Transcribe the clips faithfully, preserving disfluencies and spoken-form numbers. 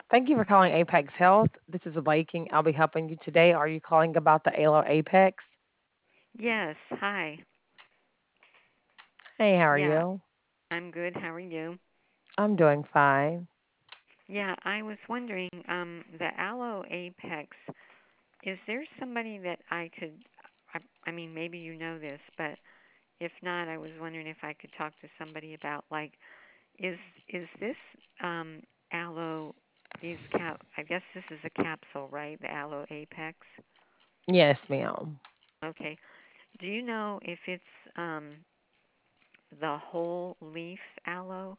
Thank you for calling Apex Health. This is Viking. I'll be helping you today. Are you calling about the Alo Apex? Yes, hi. Hey, how are Yeah, you? I'm good. How are you? I'm doing fine. Yeah, I was wondering, um, the Aloe Apex, is there somebody that I could, I, I mean, maybe you know this, but if not, I was wondering if I could talk to somebody about, like, is is this um, Aloe, these cap, I guess this is a capsule, right? The Aloe Apex? Yes, ma'am. Okay. Do you know if it's um, the whole leaf aloe?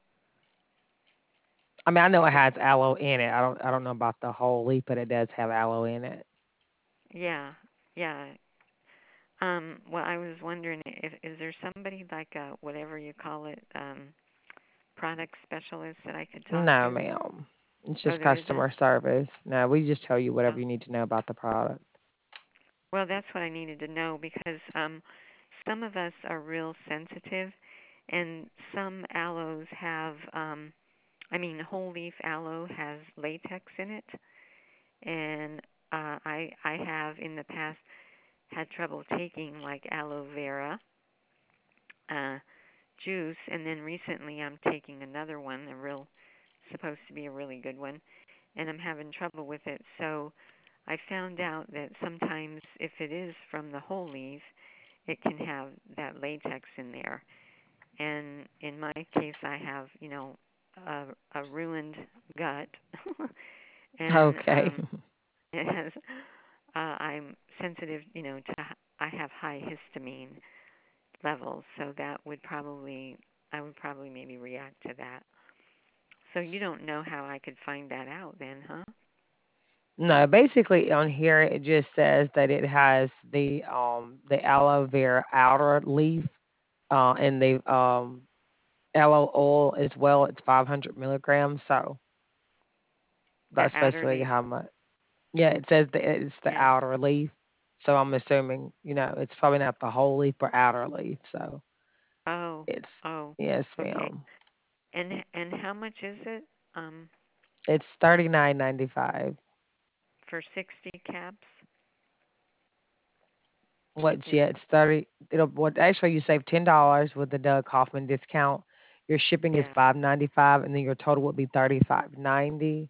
I mean, I know If it it's, has aloe in it. I don't. I don't know about the whole leaf, but it does have aloe in it. yeah, yeah. Um, well, I was wondering if is there somebody like a whatever you call it, um, product specialist that I could talk No, to? ma'am. It's Oh, just there isn't. customer service. No, we just tell you whatever Oh, you need to know about the product. well, that's what I needed to know because um, some of us are real sensitive, and some aloes have, um, I mean, whole leaf aloe has latex in it, and uh, I I have in the past had trouble taking like aloe vera. Uh, Juice, and then recently I'm taking another one, a real supposed to be a really good one, and I'm having trouble with it. So I found out that sometimes if it is from the whole leaf, it can have that latex in there. And in my case, I have, you know, a, a ruined gut, and Okay. um, it has. Uh, I'm sensitive, you know, to. I have high histamine levels, so that would probably I would probably maybe react to that. So you don't know how I could find that out then, huh? No, basically on here it just says that it has the um the aloe vera outer leaf, uh, and the um aloe oil as well. It's five hundred milligrams. So The that's outer basically leaf. how much. Yeah, it says that it's the And outer leaf. So I'm assuming, you know, it's probably not the whole leaf or outer leaf. So oh, it's, oh, yes, okay. ma'am. And and how much is it? Um, It's thirty nine ninety five. for sixty caps? What's Is yeah, it's thirty. It'll what actually you save ten dollars with the Doug Hoffman discount. Your shipping is yeah. five ninety five, and then your total would be thirty five ninety.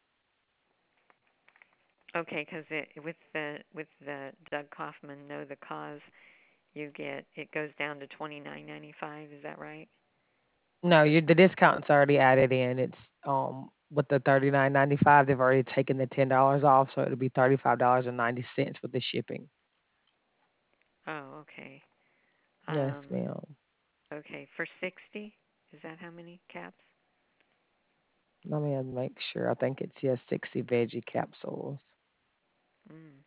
Okay, because it with the with the Doug Kaufman know the cause, you get it goes down to twenty nine ninety five. Is that right? No, you the discount's already added in. It's um with the thirty nine ninety five. They've already taken the ten dollars off, so it'll be thirty five dollars and ninety cents with the shipping. Oh, okay. Yes, Um, ma'am. okay, for sixty. Is that how many caps? Let me make sure. I think it's yes, sixty veggie capsules. Mm.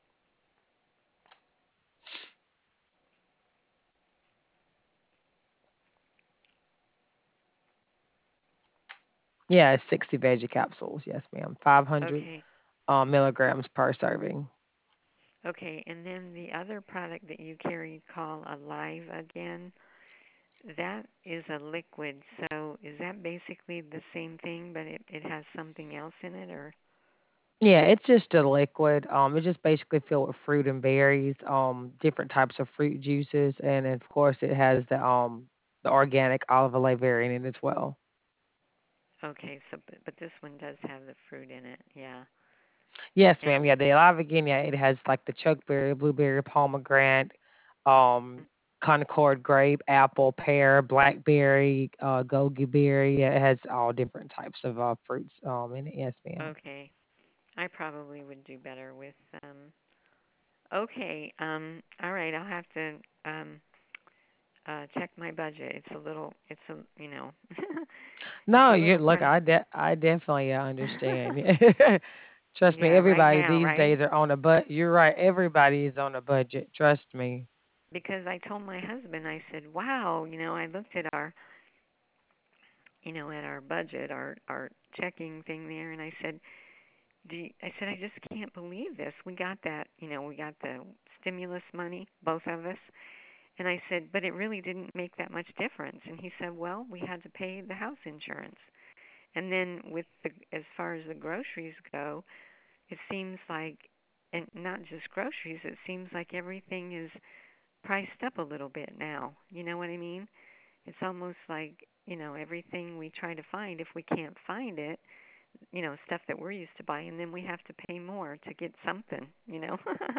Yeah, it's sixty veggie capsules. Yes, ma'am. five hundred Okay. uh, milligrams per serving. Okay, and then the other product that you carry called Alive Again, that is a liquid. So is that basically the same thing, but it, it has something else in it, or? Yeah, it's just a liquid. Um, it's just basically filled with fruit and berries, um, different types of fruit juices, and of course it has the um the organic olive oil variant in it as well. Okay, so but, but this one does have the fruit in it, yeah. Yes, ma'am. And Yeah, the Alive Again, yeah, it has like the chokeberry, blueberry, pomegranate, um, Concord grape, apple, pear, blackberry, uh, goji berry. Yeah, it has all different types of uh, fruits um in it. Yes, ma'am. okay, I probably would do better with um. Okay, um, all right, I'll have to um uh check my budget. It's a little, it's a, you know, it's No, a you little look. pricey. I de- I definitely uh, understand. Trust me, Yeah, right everybody now, these right? days are on a but. You're right. Everybody is on a budget. Trust me. Because I told my husband, I said, "Wow, you know, I looked at our, you know, at our budget, our our checking thing there, and I said, Do you, I said, I just can't believe this. We got that, you know, we got the stimulus money, both of us." And I said, "But it really didn't make that much difference." And he said, "Well, we had to pay the house insurance." And then with the as far as the groceries go, it seems like, and not just groceries, it seems like everything is priced up a little bit now. You know what I mean? It's almost like, you know, everything we try to find, if we can't find it, you know, stuff that we're used to buying, then we have to pay more to get something, you know.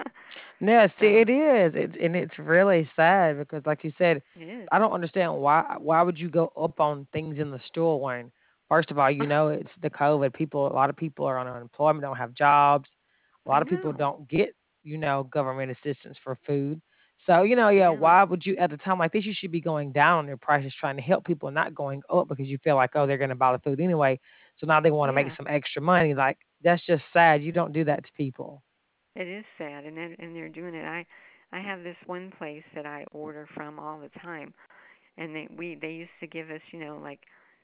Yeah, see, So it is. It's and it's really sad because, like you said, it is. I don't understand why. Why would you go up on things in the store when, first of all, you know it's the COVID. People, a lot of people are on unemployment, don't have jobs. A I lot of people know. don't get, you know, government assistance for food. So, you know, yeah, Yeah. why would you at a time like this? You should be going down on their prices, trying to help people, not going up because you feel like, oh, they're going to buy the food anyway. So now they want to make Yeah. some extra money. Like that's just sad. You don't do that to people. It is sad, and then, and they're doing it. I I have this one place that I order from all the time, and they we they used to give us, you know, like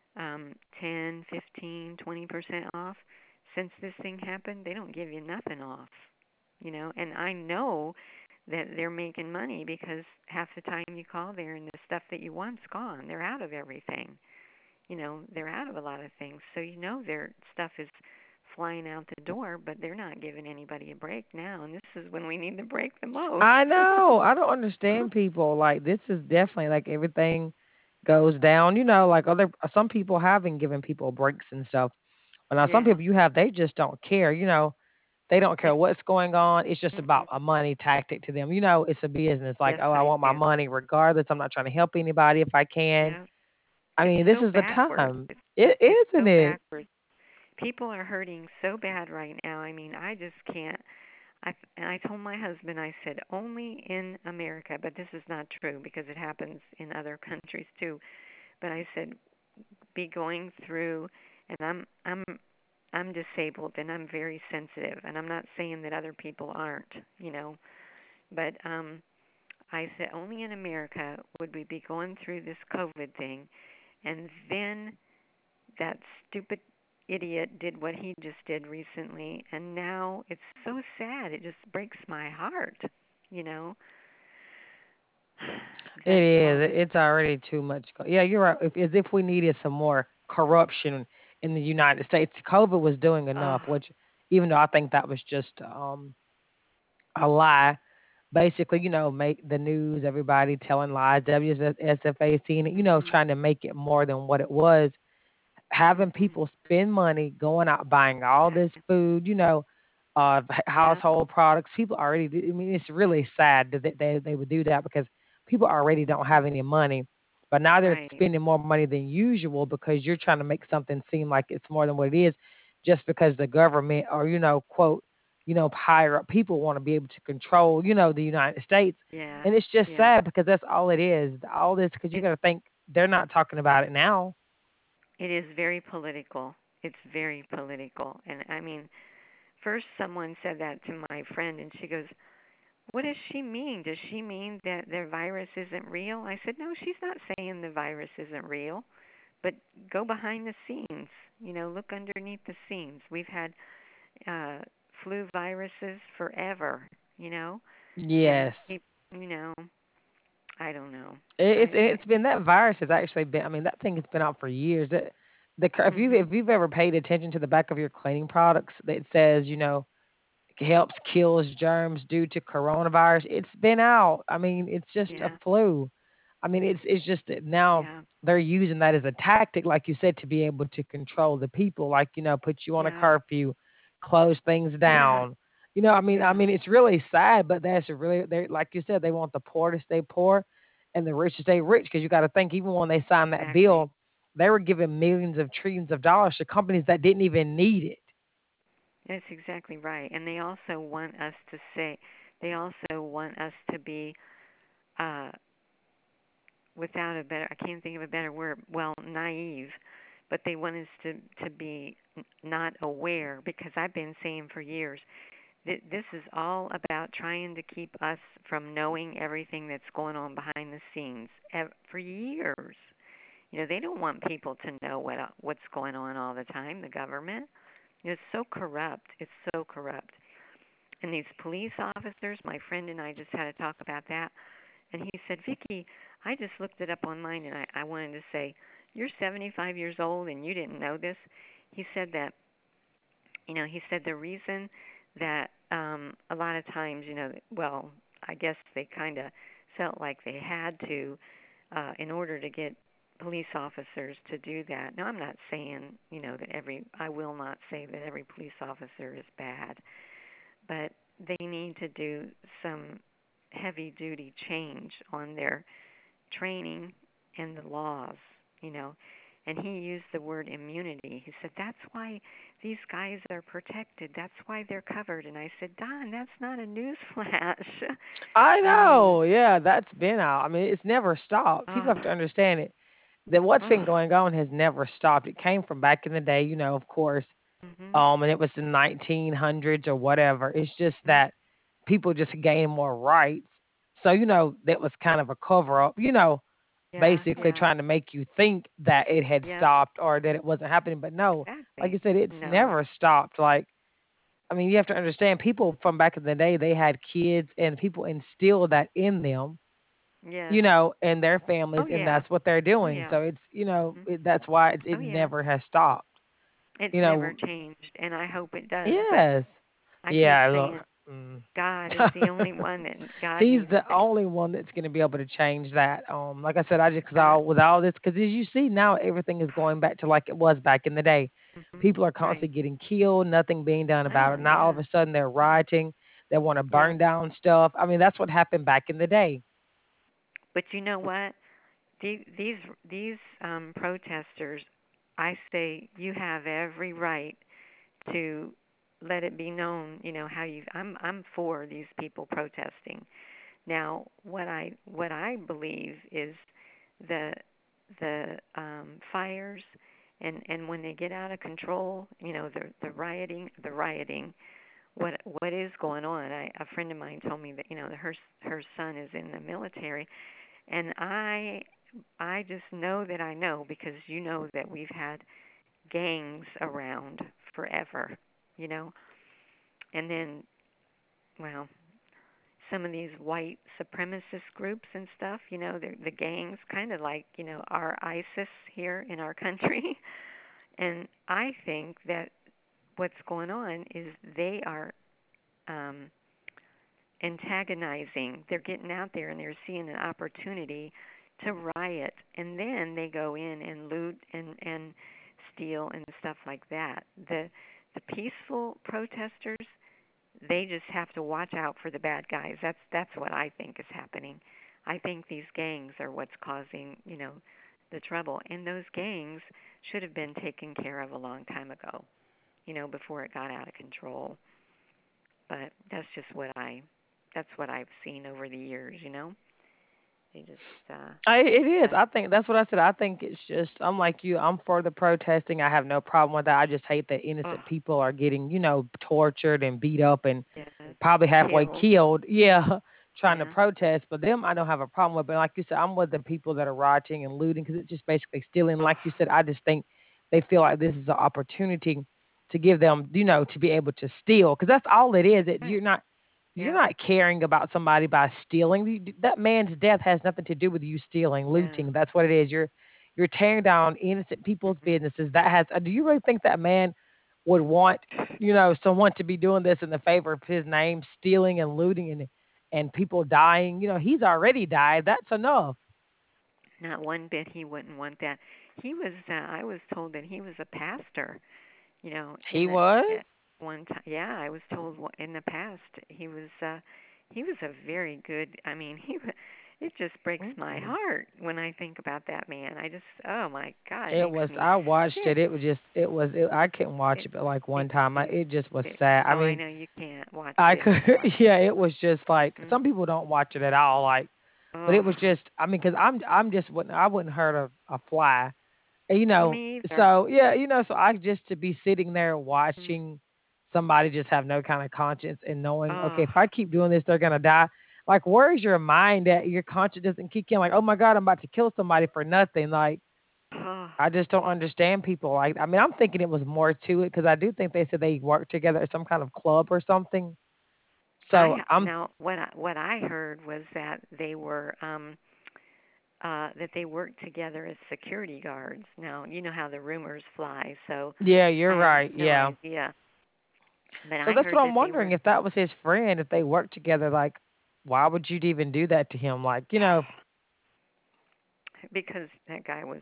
um ten, fifteen, twenty percent off. Since this thing happened, they don't give you nothing off. You know, and I know that they're making money because half the time you call there and the stuff that you want's gone. They're out of everything. You know, they're out of a lot of things. So you know their stuff is flying out the door, but they're not giving anybody a break now, and this is when we need the break the most. I know. I don't understand people. Like this is definitely like everything goes down. You know, like other some people have been giving people breaks and stuff. But now some Yeah. people you have they just don't care. You know, they don't care It, what's going on. It's just mm-mm. about a money tactic to them. You know, it's a business. Like, Yes, oh, I I want my do. money regardless. I'm not trying to help anybody if I can. Yeah. I It's mean, this so is the backwards. time. It's It it's isn't so it? backwards. People are hurting so bad right now. I mean, I just can't. I and I told my husband, I said only in America, but this is not true because it happens in other countries too. But I said be going through, and I'm I'm I'm disabled and I'm very sensitive, and I'm not saying that other people aren't, you know, but um I said only in America would we be going through this COVID thing, and then that stupid idiot did what he just did recently, and now it's so sad. It just breaks my heart, you know. It That is. all It- this. It's already too much. co- Yeah, you're right. If, as if we needed some more corruption in the United States. COVID was doing Oh, enough, which even though I think that was just um, a lie. Basically, you know, make the news, everybody telling lies, W S F A, seeing it, you know, mhm, trying to make it more than what it was, having mhm. people spend money going out buying all this food, you know, uh, h- Yeah, household products. People already, do, I mean, it's really sad that they, they they would do that because people already don't have any money, but now they're right. spending more money than usual because you're trying to make something seem like it's more than what it is, just because the government or you know, quote, you know, higher up people want to be able to control, you know, the United States, Yeah, and it's just yeah. sad because that's all it is. All this because you It got to think they're not talking about it now. it is very political. It's very political, and I mean, first someone said that to my friend, and she goes, "What does she mean? Does she mean that the virus isn't real?" I said, "No, she's not saying the virus isn't real, but go behind the scenes. You know, look underneath the scenes. We've had uh, flu viruses forever. You know, and Yes. peop you know, I don't know. It, it's I, I it's been that virus has actually been. I mean, that thing has been out for years. It, the cur- if you mhm. if you've ever paid attention to the back of your cleaning products, that says you know helps kills germs due to coronavirus. It's been out. I mean, it's just a Yeah, flu. I mean, it's it's just that now yeah, they're using that as a tactic, like you said, to be able to control the people. Like you know, put you on a yeah, curfew, close things yeah, down. You know, I mean, I yeah. mean, it's really sad, but that's a really they like you said, they want the poor to stay poor, and the rich to stay rich. Because you got to think, even when they signed that Exactly. bill, they were giving millions of trillions of dollars to companies that didn't even need it. That's exactly right. And they also want us to say, they also want us to be, uh, without a better, I can't think of a better word, well, naive, but they want us to, to be n- not aware because I've been saying for years that this is all about trying to keep us from knowing everything that's going on behind the scenes ev- for years. You know, they don't want people to know what what's going on all the time, the government. It's so corrupt. It's so corrupt. And these police officers, my friend and I just had a talk about that. And he said, Vicky, I just looked it up online and I, I wanted to say, you're seventy-five years old and you didn't know this. He said that You know, he said the reason that um, a lot of times, you know, well, I guess they kind of felt like they had to uh, in order to get police officers to do that. Now, I'm not saying, you know, that every, I will not say that every police officer is bad, but they need to do some heavy duty change on their training and the laws, you know. And he used the word immunity. He said, that's why these guys are protected. That's why they're covered. And I said, Don, that's not a news flash. I I mean, know. Yeah, that's been out. I mean, it's never stopped. People oh, have to understand it. That what's been oh, going on has never stopped. It came from back in the day, you know, of course, mhm, um, and it was the nineteen hundreds or whatever. It's just mhm, that people just gained more rights. So, you know, that was kind of a cover up, you know, yeah, basically yeah, trying to make you think that it had yep, stopped or that it wasn't happening. But no, like you exactly. said, it's No, never stopped. Like, I mean, you have to understand people from back in the day, they had kids and people instilled that in them, yes, you know, and their oh families, and yeah, that's what they're oh doing. yeah, So it's, you know, mhm, it, that's why it, oh it yeah. never has stopped. It's You never know, changed, and I hope it does. But yes. I keep Yeah, saying look. Mm. God is the only one that God He's needs the to. only one that's going to be able to change that. Um, like I said, I just cause Yeah. all with all this, because as you see now, everything is going back to like it was back in the day. Mhm. People are Right. constantly getting killed, nothing being done about Oh it. Now all of yeah. a sudden they're rioting, they want to Yeah. burn down stuff. I mean, that's what happened back in the day. But you know what? These these these um protesters, I say you have every right to let it be known, you know, how you I'm I'm for these people protesting. Now, what I what I believe is the the um fires and and when they get out of control, you know, the the rioting, the rioting what what is going on. I, a friend of mine told me that you know her her son is in the military, and I I just know that I know because you know that we've had gangs around forever, you know, and then well some of these white supremacist groups and stuff, you know, the the gangs kind of like you know our ISIS here in our country, and I think that what's going on is they are um antagonizing. They're getting out there and they're seeing an opportunity to riot, and then they go in and loot and and steal and stuff like that. The the peaceful protesters, they just have to watch out for the bad guys. That's that's what I think is happening. I think these gangs are what's causing, you know, the trouble. And those gangs should have been taken care of a long time ago, you know, before it got out of control. But that's just what I that's what I've seen over the years, you know. They just uh I, it is. uh I think that's what I said. I think it's just. I'm like you. I'm for the protesting. I have no problem with that. I just hate that oh innocent people are getting, you know, tortured and beat up and yes, probably halfway killed. killed. Yeah, trying to Yeah. protest. But them, I don't have a problem with. But like you said, I'm with the people that are rioting and looting because it's just basically stealing. Oh Like you said, I just think they feel like this is an opportunity to give them, you know, to be able to steal because that's all it is. It, right. you're not you're Yeah. not caring about somebody by stealing. You- That man's death has nothing to do with you stealing, Yeah. looting. That's what it is. You're you're tearing down innocent people's Mhm. businesses. That has. uh, Do you really think that man would want, you know, someone to be doing this in the favor of his name, stealing and looting and and people dying? You know, he's already died. That's enough. Not one bit he wouldn't want that. He was uh, I was told that he was a pastor, you know, in He the was. at one time. Yeah, I was told in the past he was uh he was a very good. I mean, he wa- it just breaks my Mm-mm. heart when I think about that man. I just oh my god, it It makes was. me I watched sick. it. It was just. It was. It, I couldn't watch It it, but like one makes time, I, me it just was sick. sad. Oh, I I mean, know you can't watch I it could. anymore. Yeah, it was just like Mhm. some people don't watch it at all. Like, but it Oh, was just. I mean, because I'm. I'm just. Wouldn't. I wouldn't hurt a, a fly. And, you know. me either. So yeah, you know. So I just to be sitting there Mm. watching somebody just have no kind of conscience and knowing, okay, Oh, if I keep doing this, they're gonna die. Like, where's your mind at? Your conscience doesn't kick in. Like, oh my God, I'm about to kill somebody for nothing. Like, oh. I just don't understand people like I mean, I'm thinking it was more to it because I do think they said they worked together at some kind of club or something. So I I'm now what I, what I heard was that they were um uh that they worked together as security guards. Now, you know how the rumors fly, so yeah, I you're have right. no Yeah. idea. But So I that's heard what I'm that they wondering were if that was his friend, if they worked together, like, why would you even do that to him? Like, you know, because that guy was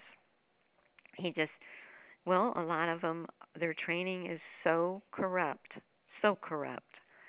he just well, a lot of them their training is so corrupt, so corrupt.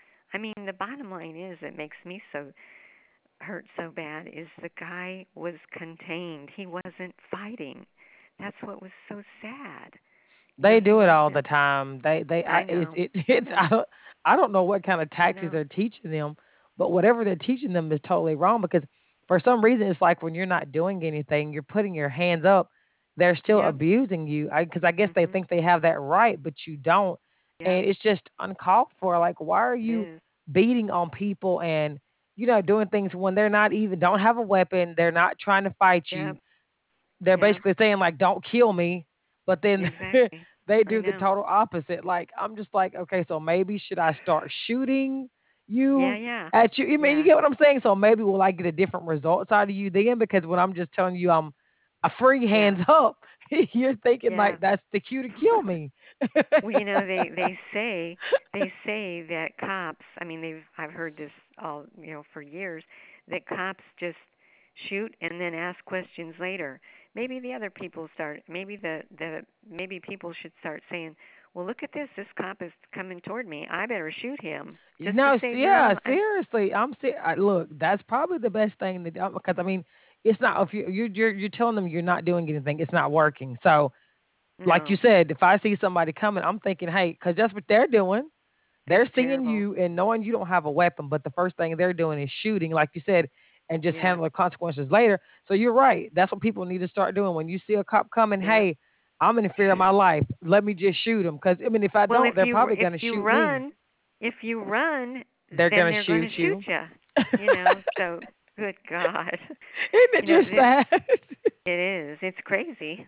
I mean, the bottom line is it makes me so hurt so bad is the guy was contained. He wasn't fighting. That's what was so sad. You know, they he do it all wasn't. the time. They they I I it's know. it I it's I know. don't I don't know what kind of I tactics know. they're teaching them, but whatever they're teaching them is totally wrong because for some reason it's like when you're not doing anything, you're putting your hands up, they're still Yep. abusing you. I Because I guess they Mhm. think they have that right, but you don't. Yep. And it's just uncalled for. Like, why are It you is. beating on people and you know doing things when they're not even don't have a weapon, they're not trying to fight you, Yep. they're Yep. basically saying like don't kill me, but then Exactly. they I do the know. total opposite. Like I'm just like, okay, so maybe should I start shooting Yeah. you Yeah. at you? I mean, you Yeah. get what I'm saying? So maybe will I get a different results out of you then? Because when I'm just telling you I'm a free Yeah. hands up, you're thinking Yeah. like that's the cue to kill me. Well, you know, they they say they say that cops. I mean, they've I've heard this all you know for years that cops just shoot and then ask questions later. Maybe the other people start. Maybe the the maybe people should start saying, "Well, look at this. This cop is coming toward me. I better shoot him You just to know, s- save your yeah, own." I, seriously, I'm see. I, look, that's probably the best thing to do because I mean, it's not if you you're, you're you're telling them you're not doing anything, it's not working. So like you no, said, if I see somebody coming, I'm thinking, hey, because that's what they're doing. it's They're seeing terrible. you and knowing you don't have a weapon, but the first thing they're doing is shooting, like you said, and just Yeah. handle the consequences later. So you're right. That's what people need to start doing. When you see a cop coming, Yeah. hey, I'm in fear of my Shoot. life. Let me just shoot him. Because I mean, if I Well, don't, if they're you probably if gonna you shoot me. run, if you run, They're then gonna they're going to shoot shoot you. you. You know, so good God. Isn't it You know, just th- sad? it is. It's crazy.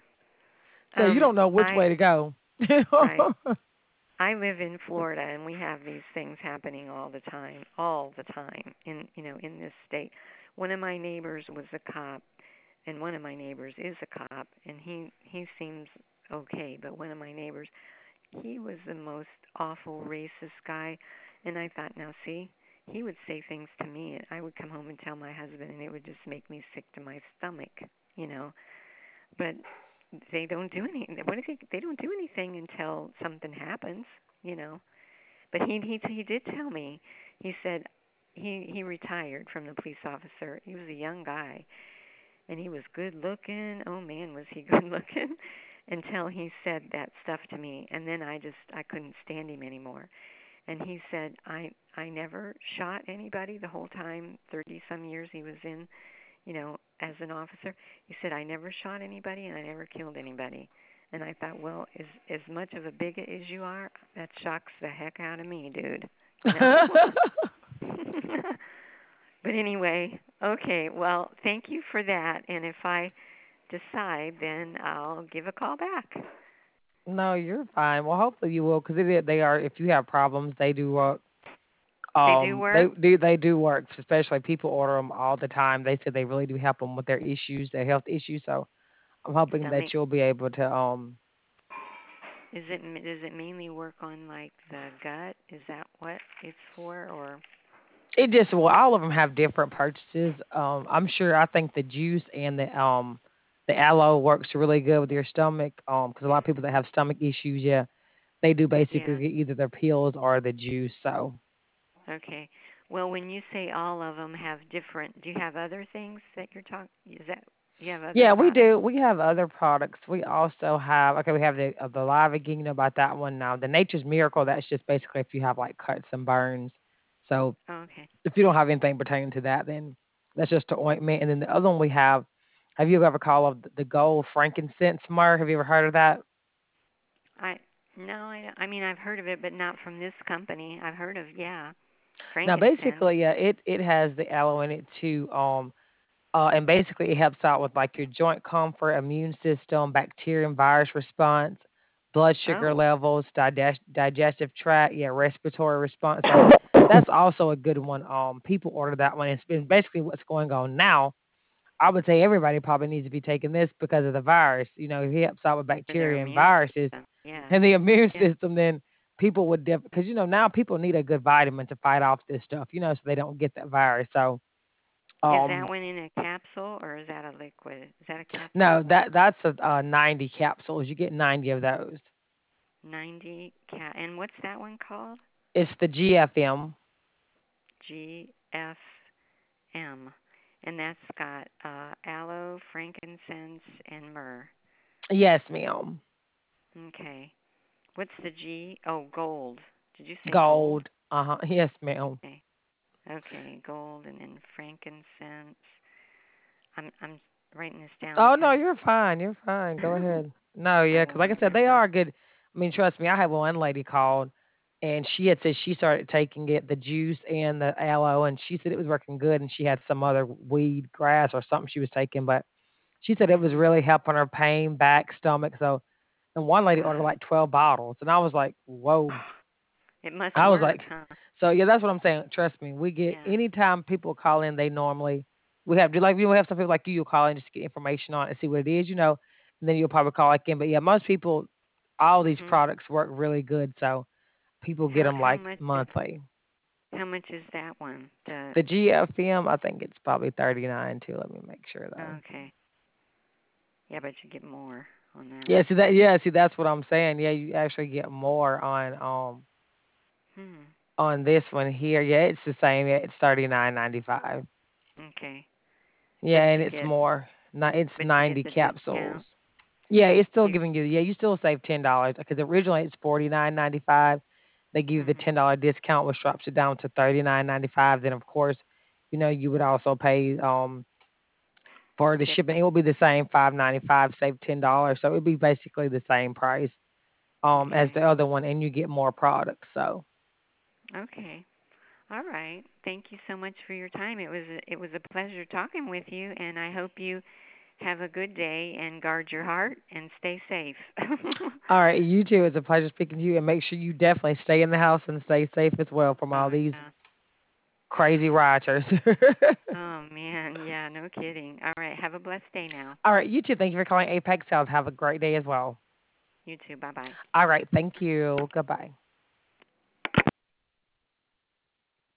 So you Um, don't know which I way to go. right. I live in Florida, and we have these things happening all the time, all the time in you know in this state. One of my neighbors was a cop, and one of my neighbors is a cop, and he he seems okay. But one of my neighbors, he was the most awful racist guy, and I thought, now see, he would say things to me, and I would come home and tell my husband, and it would just make me sick to my stomach, you know. But they don't do anything. What do they? They don't do anything until something happens, you know. But he he he did tell me. He said he he retired from the police officer. He was a young guy, and he was good looking. Oh man, was he good looking? Until he said that stuff to me, and then I just I couldn't stand him anymore. And he said I I never shot anybody the whole time, thirty some years he was in, you know, as an officer. He said I never shot anybody and I never killed anybody. And I thought, well, as as much of a bigot as you are, that shocks the heck out of me, dude. You know. But anyway, okay. Well, thank you for that. And if I decide, then I'll give a call back. No, you're fine. Well, hopefully you will, because they are. If you have problems, they do work. They do Um, they work. do they do work. Especially people order them all the time. They said they really do help them with their issues, their health issues. So I'm hoping that Stomach. you'll be able to. Um, Is it does it mainly work on like the gut? Is that what it's for, or it just well, all of them have different purchases. Um, I'm sure. I think the juice and the um the aloe works really good with your stomach. Um, because a lot of people that have stomach issues, yeah, they do basically yeah? get either their pills or the juice. So Okay. Well, when you say all of them have different, do you have other things that you're talking? Is that you have other yeah, we products? do. We have other products. We also have okay. We have the uh, the live again. You know about that one now. The Nature's Miracle. That's just basically if you have like cuts and burns. So Okay. if you don't have anything pertaining to that, then that's just the ointment. And then the other one we have. Have you ever called of the gold frankincense myrrh? Have you ever heard of that? I no, I I mean I've heard of it, but not from this company. I've heard of yeah, Now, frankincense. basically, yeah, it it has the aloe in it too. Um, uh, and basically, it helps out with like your joint comfort, immune system, bacteria and virus response, blood sugar Oh, levels, digest digestive tract, yeah, respiratory response. So that's also a good one. Um, people order that one. It's been basically what's going on now. I would say everybody probably needs to be taking this because of the virus. You know, it helps out with for their bacteria and immune viruses system. Yeah. and the immune Yeah. system. Then people would def because you know now people need a good vitamin to fight off this stuff, you know, so they don't get that virus. So Is that um one in a capsule or is that a liquid? Is that a capsule? no, that that's a, uh ninety capsules. You get ninety of those. ninety cat. And what's that one called? It's the G F M. G F M. And that's got uh, aloe, frankincense, and myrrh. Yes, ma'am. Okay. What's the G? Oh, gold. Did you say gold? Gold. Uh-huh. Yes, ma'am. Okay. Okay, gold and then frankincense. I'm I'm writing this down Oh no, because you're fine. You're fine. Go ahead. No, I yeah, because won't like I said, they remember. are good. I mean, trust me. I had one lady called, and she had said she started taking it, the juice and the aloe, and she said it was working good. And she had some other weed, grass, or something she was taking, but she said it was Mhm. really helping her pain, back, stomach. So, and one lady ordered like twelve bottles, and I was like, whoa. It must I was work, like, huh? so yeah, that's what I'm saying. Trust me, we get Yeah. anytime people call in, they normally we have like we have some people like you, you'll call in just to get information on it and see what it is, you know, and then you'll probably call back in. But yeah, most people, all these Mhm. products work really good, so people get How them how like much is monthly. how much is that one? The The G F M, I think it's probably thirty nine too. Let me make sure though. okay. Yeah, but you get more on that. Yeah, see that. Yeah, see that's what I'm saying. Yeah, you actually get more on um Hmm. on this one here. Yeah, it's the same. Yeah, it's thirty nine ninety five. Okay. Yeah, But and you it's get more. Ni- It's but you get ninety the discount. capsules. Yeah, it's still You giving you. Yeah, you still save ten dollars because originally it's forty nine ninety five. They give you the mhm. ten dollar discount, which drops it down to thirty nine ninety five. Then of course, you know you would also pay um for the shipping. It Shipping. will be the same five ninety five, save ten dollars. So it'd be basically the same price um as Okay. the other one, and you get more products. So Okay. All right. Thank you so much for your time. It was a, it was a pleasure talking with you, and I hope you have a good day and guard your heart and stay safe. all right, you too. It's a pleasure speaking to you, and make sure you definitely stay in the house and stay safe as well from all Oh these yeah. crazy rioters. Oh man, yeah, no kidding. All right, have a blessed day now. All right, you too. Thank you for calling Apex Sales. Have a great day as well. You too. Bye bye. All right, thank you. Goodbye.